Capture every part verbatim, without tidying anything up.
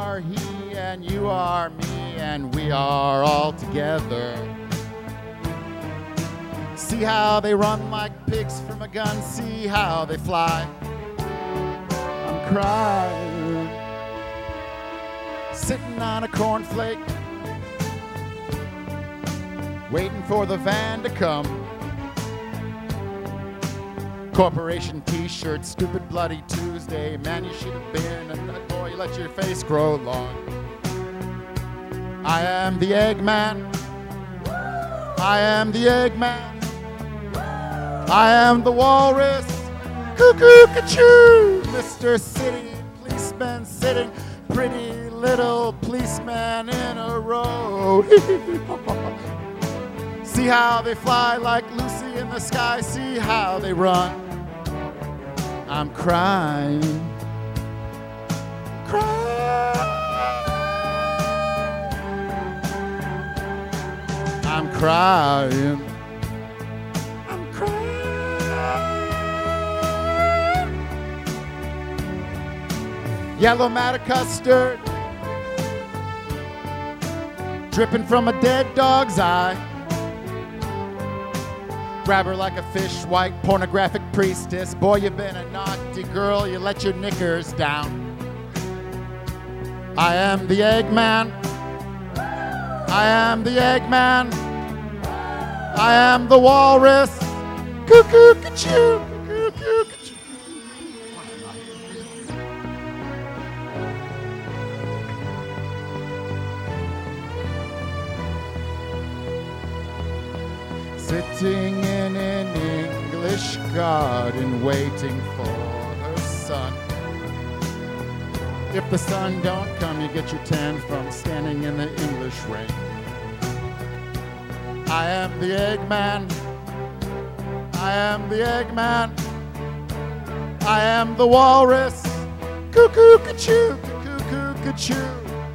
are he, and you are me, and we are all together. See how they run like pigs from a gun, see how they fly. I'm crying, sitting on a cornflake, waiting for the van to come. Corporation t-shirt, stupid bloody Tuesday. Man, you should have been a nut boy, you let your face grow long. I am the Eggman. I am the Eggman. I am the walrus. Cuckoo-ca-choo. Mister City policeman sitting, pretty little policeman in a row. See how they fly like Lucy in the sky. See how they run. I'm crying, crying. I'm crying. I'm crying. Yellow matter custard dripping from a dead dog's eye. Grab her like a fish, white pornographic priestess. Boy, you've been a naughty girl, you let your knickers down. I am the Eggman. I am the Eggman. I am the walrus. Cuckoo-ca-choo. Cuckoo-ca-choo. Sitting in an English garden waiting for her son. If the sun don't come, you get your tan from standing in the English rain. I am the Eggman. I am the Eggman. I am the walrus. Cuckoo-ca-choo, cuckoo-ca-choo.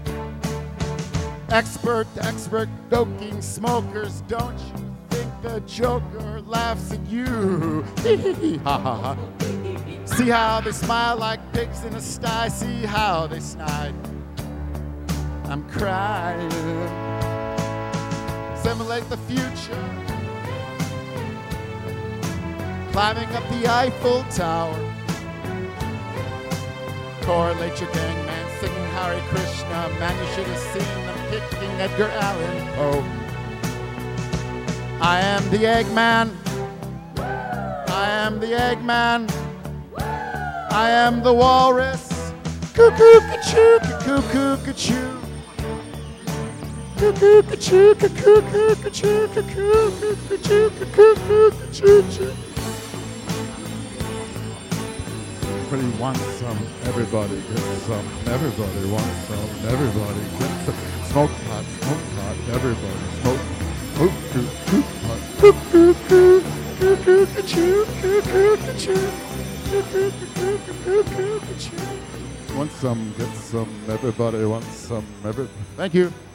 Expert, expert, doking smokers, don't you? The Joker laughs at you. Ha ha ha. See how they smile like pigs in a sty. See how they snide. I'm crying. Simulate the future. Climbing up the Eiffel Tower. Correlate your gang man singing Hare Krishna. Man, you should have seen them kicking Edgar Allan Poe. I am the Eggman. I am the Eggman. I am the walrus. Cuckoo-ca-choo, cuckoo-ca-choo. Cuckoo-ca-choo, cuckoo-ca-choo, cuckoo-ca-choo, cuckoo-ca-choo. Everybody wants some. Everybody gets some. Everybody wants some. Everybody gets some. Smoke pot, smoke pot. Everybody smoke. Want some, get some, everybody wants some, every- Thank you.